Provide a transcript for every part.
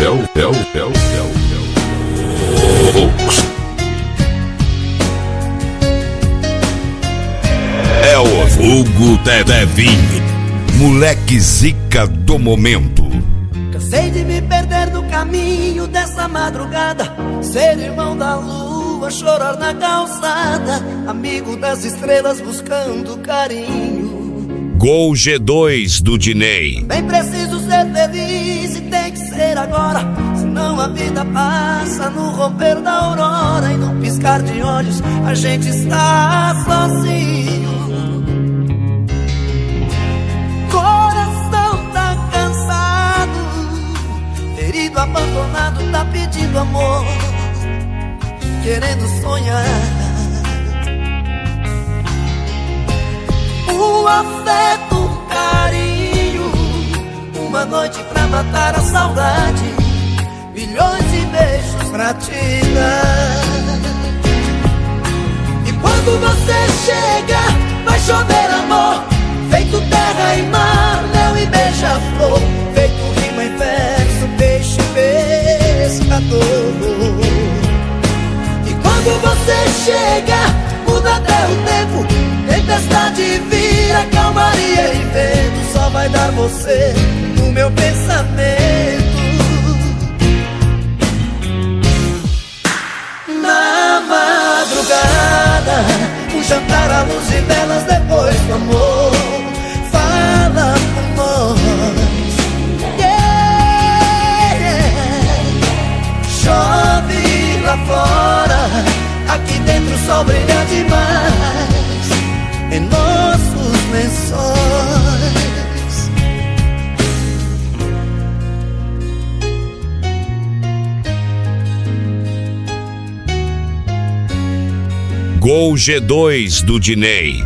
É o vulgo Devinho, moleque zica do momento. Cansei de me perder no caminho dessa madrugada, ser irmão da lua, chorar na calçada, amigo das estrelas buscando carinho. Gol G2 do Diney. Bem preciso ser feliz e tem que ser agora, senão a vida passa no romper da aurora e no piscar de olhos a gente está sozinho. Coração tá cansado, ferido, abandonado, tá pedindo amor, querendo sonhar. Um afeto, um carinho, uma noite pra matar a saudade, milhões de beijos pra te dar. E quando você chega, vai chover amor, feito terra e mar, mel e beija-flor, feito rima e verso, peixe pescador. E quando você chega, muda até o tempo, tempestade vira calmaria e vento, só vai dar você no meu pensamento. Na madrugada, um jantar à luz de velas depois do amor, fala por nós, yeah. Chove lá fora, aqui dentro o sol brilha demais em nossos lençóis. Gol G2 do Diney.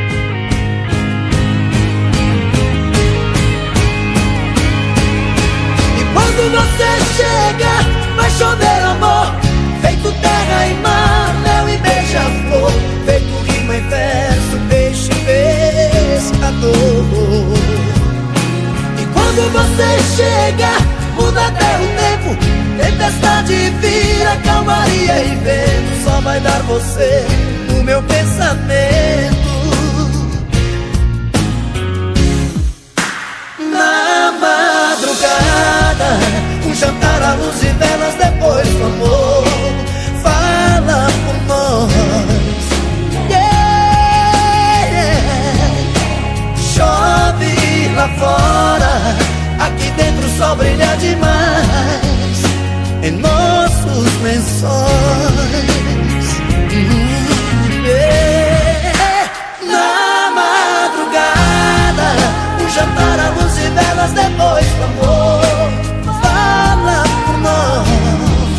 E quando você chega, vai chover amor, feito terra e mar, mel e beija-flor, feito rima e verso, peixe pescador. E quando você chega, muda até o tempo, tempestade vira calmaria e vento, só vai dar você no meu pensamento. Na madrugada, um jantar à luz de velas depois do amor, fala por nós, yeah. Chove lá fora, aqui dentro o sol brilha demais em nossos lençóis. Yeah. Na madrugada, um jantar à luz de velas depois do amor, fala por nós,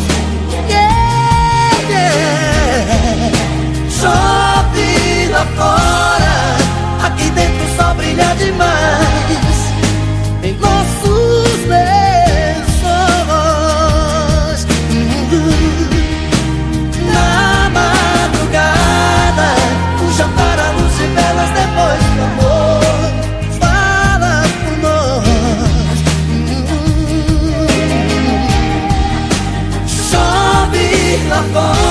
yeah. Chove lá fora, aqui dentro o sol brilha demais em nossos lençóis. Na madrugada, um jantar à luz de velas depois do amor, fala por nós. Chove lá fora,